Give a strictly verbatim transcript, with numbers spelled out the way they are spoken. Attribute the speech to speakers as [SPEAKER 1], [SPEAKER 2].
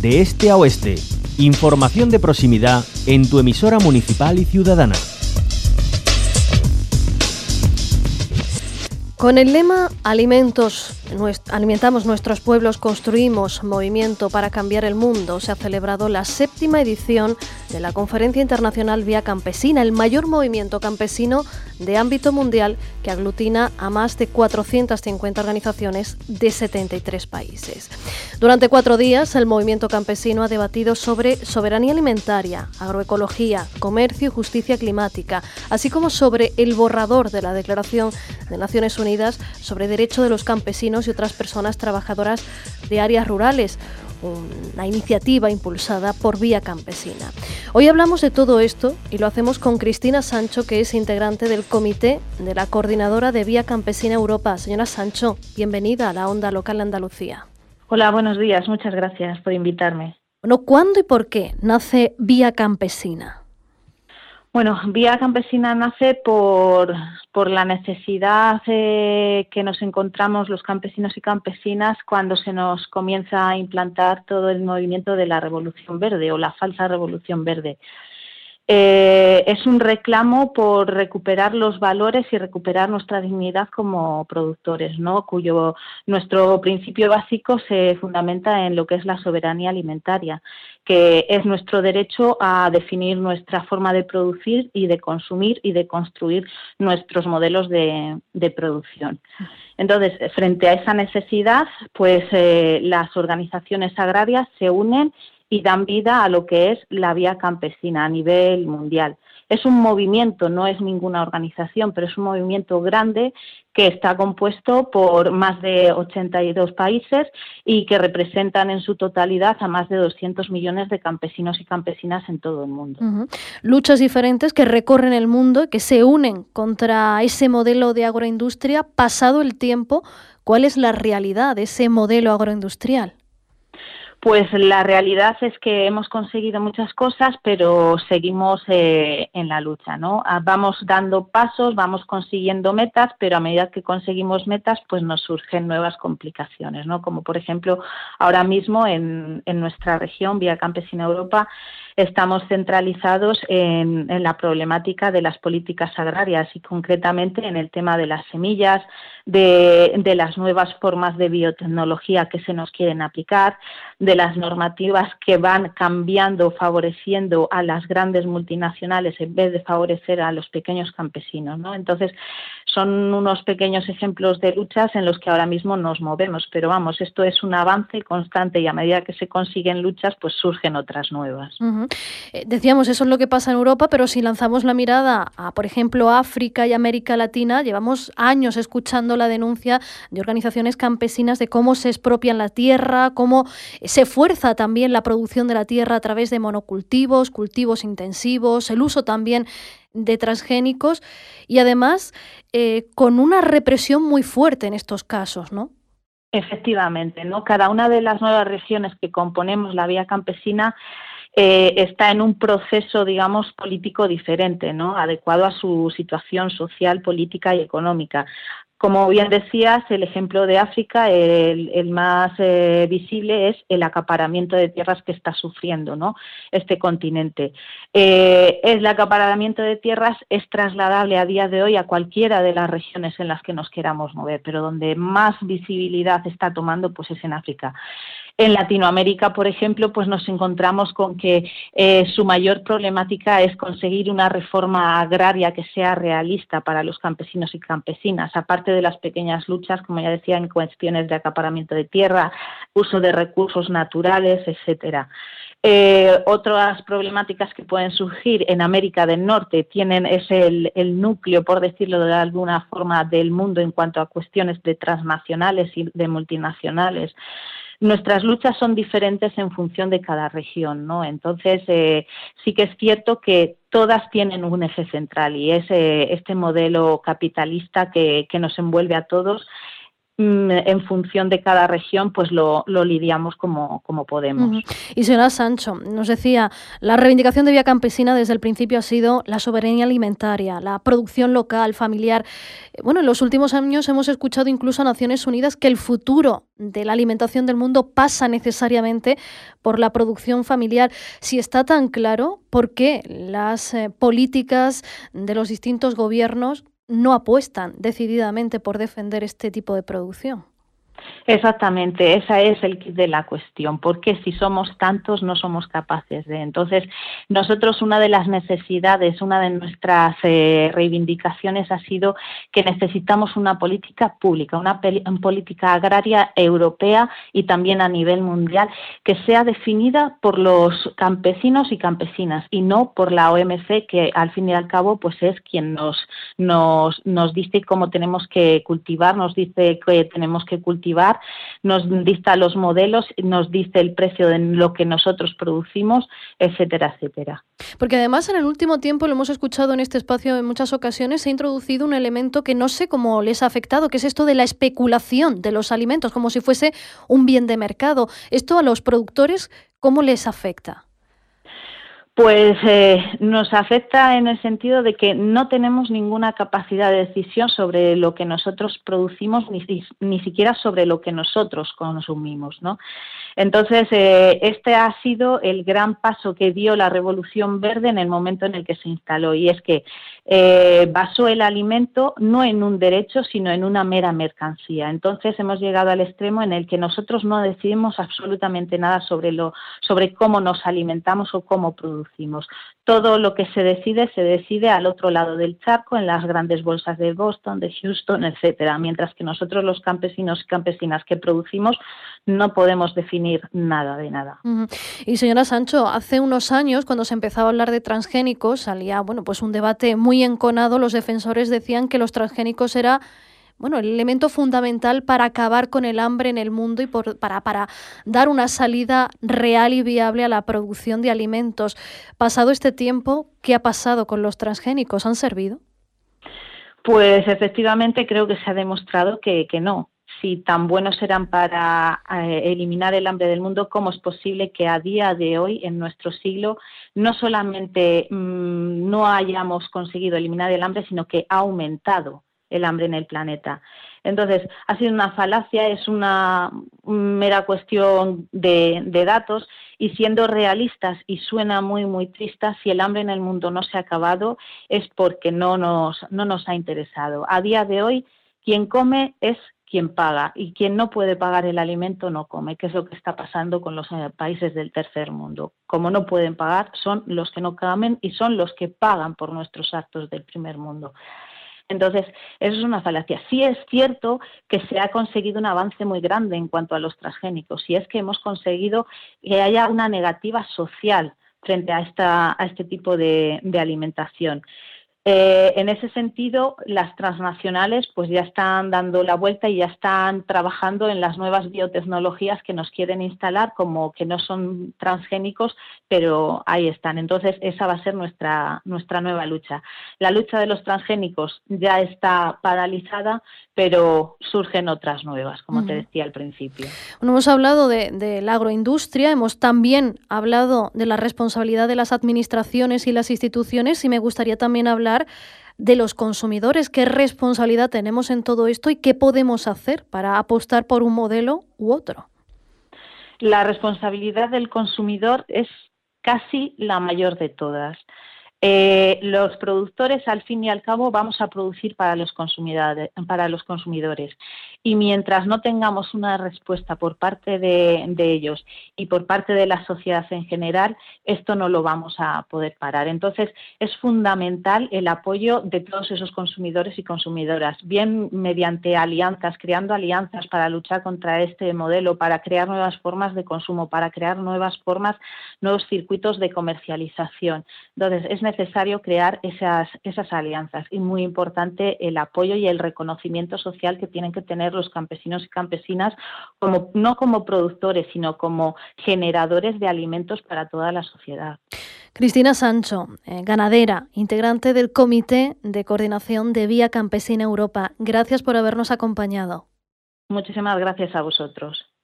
[SPEAKER 1] de este a oeste. Información de proximidad en tu emisora municipal y ciudadana.
[SPEAKER 2] Con el lema Alimentos, alimentamos nuestros pueblos, construimos movimiento para cambiar el mundo, se ha celebrado la séptima edición de la Conferencia Internacional Vía Campesina, el mayor movimiento campesino de ámbito mundial que aglutina a más de cuatrocientas cincuenta organizaciones de setenta y tres países. Durante cuatro días, el movimiento campesino ha debatido sobre soberanía alimentaria, agroecología, comercio y justicia climática, así como sobre el borrador de la Declaración de Naciones Unidas sobre Derecho de los Campesinos y otras personas trabajadoras de áreas rurales, una iniciativa impulsada por Vía Campesina. Hoy hablamos de todo esto y lo hacemos con Cristina Sancho, que es integrante del comité de la coordinadora de Vía Campesina Europa. Señora Sancho, bienvenida a la Onda Local de Andalucía.
[SPEAKER 3] Hola, buenos días. Muchas gracias por invitarme.
[SPEAKER 2] Bueno, ¿cuándo y por qué nace Vía Campesina?
[SPEAKER 3] Bueno, Vía Campesina nace por, por la necesidad eh, que nos encontramos los campesinos y campesinas cuando se nos comienza a implantar todo el movimiento de la Revolución Verde o la falsa Revolución Verde. Eh, es un reclamo por recuperar los valores y recuperar nuestra dignidad como productores, ¿no? Cuyo nuestro principio básico se fundamenta en lo que es la soberanía alimentaria, que es nuestro derecho a definir nuestra forma de producir y de consumir y de construir nuestros modelos de, de producción. Entonces, frente a esa necesidad, pues eh, las organizaciones agrarias se unen y dan vida a lo que es la Vía Campesina a nivel mundial. Es un movimiento, no es ninguna organización, pero es un movimiento grande que está compuesto por más de ochenta y dos países y que representan en su totalidad a más de doscientos millones de campesinos y campesinas en todo el mundo.
[SPEAKER 2] Uh-huh. Luchas diferentes que recorren el mundo y que se unen contra ese modelo de agroindustria. Pasado el tiempo, ¿cuál es la realidad de ese modelo agroindustrial?
[SPEAKER 3] Pues la realidad es que hemos conseguido muchas cosas, pero seguimos eh, en la lucha, ¿no? Vamos dando pasos, vamos consiguiendo metas, pero a medida que conseguimos metas, pues nos surgen nuevas complicaciones, ¿no? Como por ejemplo, ahora mismo en, en nuestra región, Vía Campesina Europa, estamos centralizados en, en la problemática de las políticas agrarias y concretamente en el tema de las semillas, de, de las nuevas formas de biotecnología que se nos quieren aplicar, de las normativas que van cambiando, favoreciendo a las grandes multinacionales en vez de favorecer a los pequeños campesinos, ¿no? Entonces, son unos pequeños ejemplos de luchas en los que ahora mismo nos movemos, pero vamos, esto es un avance constante y a medida que se consiguen luchas, pues surgen otras nuevas.
[SPEAKER 2] Uh-huh. Eh, decíamos, eso es lo que pasa en Europa, pero si lanzamos la mirada a, por ejemplo, África y América Latina, llevamos años escuchando la denuncia de organizaciones campesinas de cómo se expropian la tierra, cómo se fuerza también la producción de la tierra a través de monocultivos, cultivos intensivos, el uso también de transgénicos y además eh, con una represión muy fuerte en estos casos, ¿no?
[SPEAKER 3] Efectivamente, ¿no? Cada una de las nuevas regiones que componemos la Vía Campesina eh, está en un proceso, digamos, político diferente, ¿no? Adecuado a su situación social, política y económica. Como bien decías, el ejemplo de África, el, el más eh, visible es el acaparamiento de tierras que está sufriendo, ¿no?, este continente. Eh, el acaparamiento de tierras es trasladable a día de hoy a cualquiera de las regiones en las que nos queramos mover, pero donde más visibilidad está tomando, pues es en África. En Latinoamérica, por ejemplo, pues nos encontramos con que eh, su mayor problemática es conseguir una reforma agraria que sea realista para los campesinos y campesinas, aparte de las pequeñas luchas, como ya decía, en cuestiones de acaparamiento de tierra, uso de recursos naturales, etcétera. Eh, otras problemáticas que pueden surgir en América del Norte tienen es el, el núcleo, por decirlo de alguna forma, del mundo en cuanto a cuestiones de transnacionales y de multinacionales. Nuestras luchas son diferentes en función de cada región, ¿no? Entonces, eh, sí que es cierto que todas tienen un eje central y es eh, este modelo capitalista que, que nos envuelve a todos en función de cada región, pues lo, lo lidiamos como, como podemos.
[SPEAKER 2] Uh-huh. Y señora Sancho, nos decía, la reivindicación de Vía Campesina desde el principio ha sido la soberanía alimentaria, la producción local, familiar. Bueno, en los últimos años hemos escuchado incluso a Naciones Unidas que el futuro de la alimentación del mundo pasa necesariamente por la producción familiar. Si está tan claro, ¿por qué las eh, políticas de los distintos gobiernos no apuestan decididamente por defender este tipo de producción?
[SPEAKER 3] Exactamente, ese es el kit de la cuestión, porque si somos tantos no somos capaces de. Entonces, nosotros una de las necesidades, una de nuestras eh, reivindicaciones ha sido que necesitamos una política pública, una, una política agraria europea y también a nivel mundial que sea definida por los campesinos y campesinas y no por la O M C, que al fin y al cabo pues es quien nos, nos, nos dice cómo tenemos que cultivar, nos dice que tenemos que cultivar, nos dicta los modelos, nos dice el precio de lo que nosotros producimos, etcétera, etcétera.
[SPEAKER 2] Porque además en el último tiempo, lo hemos escuchado en este espacio en muchas ocasiones, se ha introducido un elemento que no sé cómo les ha afectado, que es esto de la especulación de los alimentos, como si fuese un bien de mercado. ¿Esto a los productores cómo les afecta?
[SPEAKER 3] Pues eh, nos afecta en el sentido de que no tenemos ninguna capacidad de decisión sobre lo que nosotros producimos, ni, ni siquiera sobre lo que nosotros consumimos, ¿no? Entonces, eh, este ha sido el gran paso que dio la Revolución Verde en el momento en el que se instaló, y es que eh, basó el alimento no en un derecho, sino en una mera mercancía. Entonces, hemos llegado al extremo en el que nosotros no decidimos absolutamente nada sobre, lo, sobre cómo nos alimentamos o cómo producimos. Todo lo que se decide, se decide al otro lado del charco, en las grandes bolsas de Boston, de Houston, etcétera, mientras que nosotros los campesinos y campesinas que producimos no podemos definir nada de nada.
[SPEAKER 2] Uh-huh. Y señora Sancho, hace unos años, cuando se empezaba a hablar de transgénicos, salía bueno, pues un debate muy enconado. Los defensores decían que los transgénicos era bueno, el elemento fundamental para acabar con el hambre en el mundo y por, para, para dar una salida real y viable a la producción de alimentos. Pasado este tiempo, ¿qué ha pasado con los transgénicos? ¿Han servido?
[SPEAKER 3] Pues efectivamente creo que se ha demostrado que, que no. Si tan buenos eran para eh, eliminar el hambre del mundo, ¿cómo es posible que a día de hoy, en nuestro siglo, no solamente mmm, no hayamos conseguido eliminar el hambre, sino que ha aumentado el hambre en el planeta? Entonces, ha sido una falacia, es una mera cuestión de, de datos, y siendo realistas, y suena muy, muy triste, si el hambre en el mundo no se ha acabado es porque no nos, no nos ha interesado. A día de hoy, quien come es quien paga, y quien no puede pagar el alimento no come, que es lo que está pasando con los eh, países del tercer mundo. Como no pueden pagar, son los que no comen y son los que pagan por nuestros actos del primer mundo. Entonces, eso es una falacia. Sí es cierto que se ha conseguido un avance muy grande en cuanto a los transgénicos, y es que hemos conseguido que haya una negativa social frente a, esta, a este tipo de, de alimentación. Eh, en ese sentido, las transnacionales pues ya están dando la vuelta y ya están trabajando en las nuevas biotecnologías que nos quieren instalar, como que no son transgénicos, pero ahí están. Entonces, esa va a ser nuestra, nuestra nueva lucha. La lucha de los transgénicos ya está paralizada, pero surgen otras nuevas, como uh-huh. te decía al principio.
[SPEAKER 2] Bueno, hemos hablado de, de la agroindustria, hemos también hablado de la responsabilidad de las administraciones y las instituciones, y me gustaría también hablar de los consumidores. ¿Qué responsabilidad tenemos en todo esto y qué podemos hacer para apostar por un modelo u otro?
[SPEAKER 3] La responsabilidad del consumidor es casi la mayor de todas. Eh, los productores, al fin y al cabo, vamos a producir para los consumidores, para los consumidores. Y mientras no tengamos una respuesta por parte de, de ellos y por parte de la sociedad en general, esto no lo vamos a poder parar. Entonces, es fundamental el apoyo de todos esos consumidores y consumidoras, bien mediante alianzas, creando alianzas para luchar contra este modelo, para crear nuevas formas de consumo, para crear nuevas formas, nuevos circuitos de comercialización. Entonces, es necesario crear esas, esas alianzas, y muy importante el apoyo y el reconocimiento social que tienen que tener los campesinos y campesinas, como, no como productores, sino como generadores de alimentos para toda la sociedad.
[SPEAKER 2] Cristina Sancho, eh, ganadera, integrante del Comité de Coordinación de Vía Campesina Europa. Gracias por habernos acompañado.
[SPEAKER 3] Muchísimas gracias a vosotros.